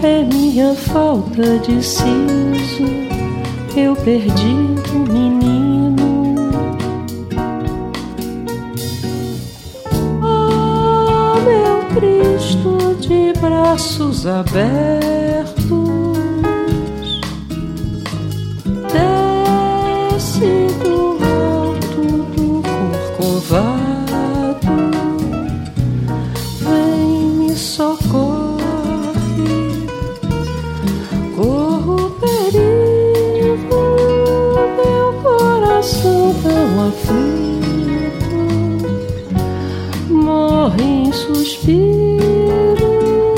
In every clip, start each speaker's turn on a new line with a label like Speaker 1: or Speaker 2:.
Speaker 1: É minha falta de siso, eu perdi um menino. Ah, meu Cristo de braços abertos, desce do alto do Corcovado, vem me socorre. Corro perigo, meu coração tão aflito morre em suspiro.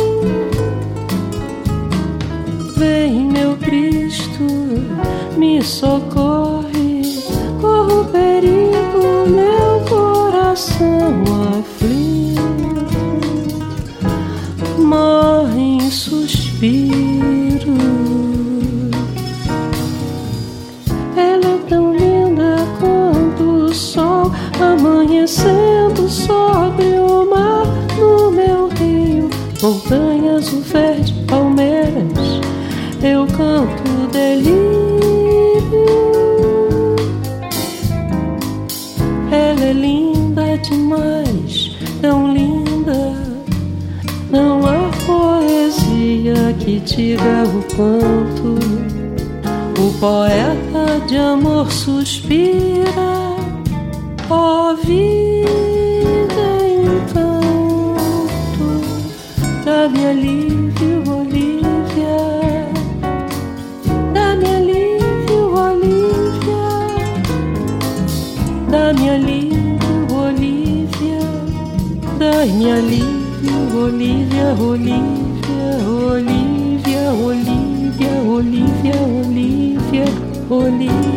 Speaker 1: Vem, meu Cristo, me socorre. Corro perigo, meu coração aflito morre em suspiro. Ela é tão linda quanto o sol amanhecendo sobre o mar. No meu rio, montanhas, o verde, palmeiras, eu canto delírio. Ela é linda demais, tão linda. Não há poesia que diga o quanto o poeta de amor suspira. Ó vida, encanto, dá-me alívio, Olívia. Dá-me alívio, Olívia. Dá-me alívio, Olívia. Dá-me alívio, Olívia, Olívia, Olívia, Olívia, Olívia, Olívia, Olívia.